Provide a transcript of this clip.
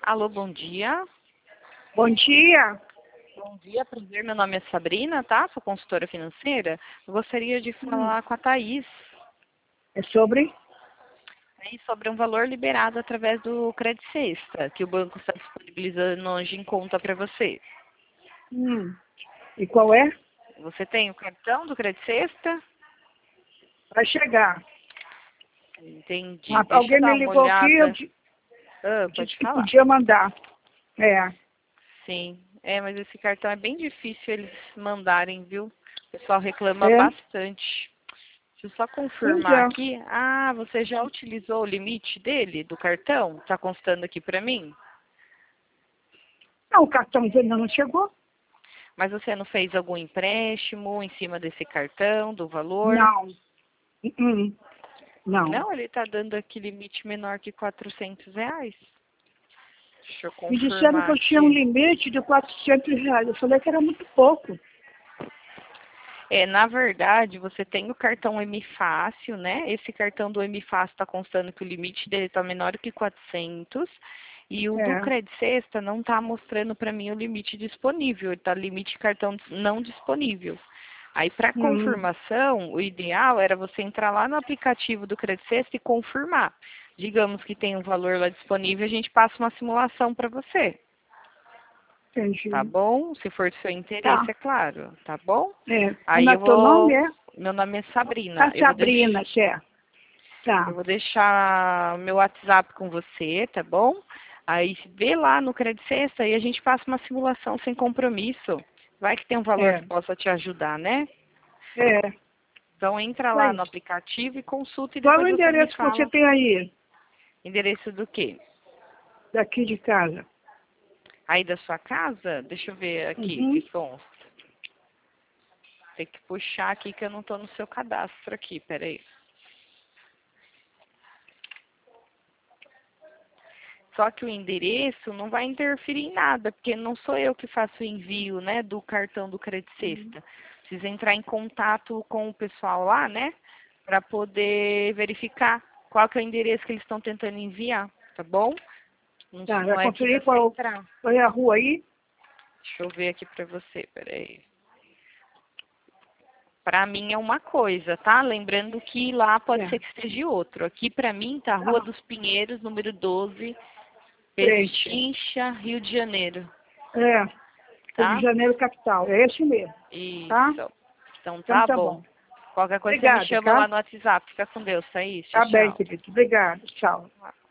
Alô, bom dia. Bom dia. Bom dia, prazer. Meu nome é Sabrina, tá? Sou consultora financeira. Eu gostaria de falar com a Thaís. É sobre? Sobre um valor liberado através do Credit Sexta, que o banco está disponibilizando hoje em conta para você. E qual é? Você tem o cartão do Credit Sexta? Vai chegar. Entendi. Deixa eu Alguém dar me uma ligou aqui, eu olhada. Pode disse que falar. podia mandar. É. Sim. Mas esse cartão é bem difícil eles mandarem, viu? O pessoal reclama É? bastante. Deixa eu só Pois confirmar é. aqui. Você já utilizou o limite dele, do cartão? Tá constando aqui para mim? Não, o cartão ainda não chegou? Mas você não fez algum empréstimo em cima desse cartão, do valor? Não. Não. Não, ele está dando aqui limite menor que R$ 400. Deixa eu Me disseram que confirmar eu tinha um aqui. limite de R$ 400. Eu falei que era muito pouco. Na verdade, você tem o cartão M Fácil, né? Esse cartão do M Fácil está constando que o limite dele está menor que 400. E o do É. Credit Sexta não está mostrando para mim o limite disponível. Está limite cartão não disponível. Aí, para Hum. confirmação, o ideal era você entrar lá no aplicativo do Credit Sexta e confirmar. Digamos que tem um valor lá disponível, a gente passa uma simulação para você. Tá Entendi. bom? Se for do seu interesse, Tá. é claro. Tá bom? É. Aí Como é eu teu nome, vou. é? Meu nome é Sabrina. A Sabrina, certo. Eu Tá. vou deixar meu WhatsApp com você, tá bom? Aí vê lá no Credit Sexta e a gente passa uma simulação sem compromisso. Vai que tem um valor É. que possa te ajudar, né? É. Então entra lá no Pois. aplicativo e consulta e Qual é depois o você me endereço que você fala. tem aí, Endereço do quê? daqui de casa? Aí da sua casa? Deixa eu ver aqui o que Uhum. consta. Tem que puxar aqui que eu não tô no seu cadastro aqui, peraí. Só que o endereço não vai interferir em nada, porque não sou eu que faço o envio, né, do cartão do Credit Sexta. Precisa entrar em contato com o pessoal lá, né, para poder verificar qual que é o endereço que eles estão tentando enviar, tá bom? Não, Tá, vai não é aqui conferir da central. qual é a rua aí? Deixa eu ver aqui para você, peraí. Para mim é uma coisa, tá? Lembrando que lá pode É. ser que esteja outro. Aqui para mim tá Rua Tá. dos Pinheiros, número 12, Frente. Pechincha, Rio de Janeiro, É. Rio de tá? Janeiro, capital. É esse mesmo. Tá? Isso. Então Então tá tá bom. bom. Qualquer coisa você me Obrigada, chama tá? lá no WhatsApp. Fica com Deus, Thaís. Tchau, Tá bem, tchau. querido. Obrigada. Tchau.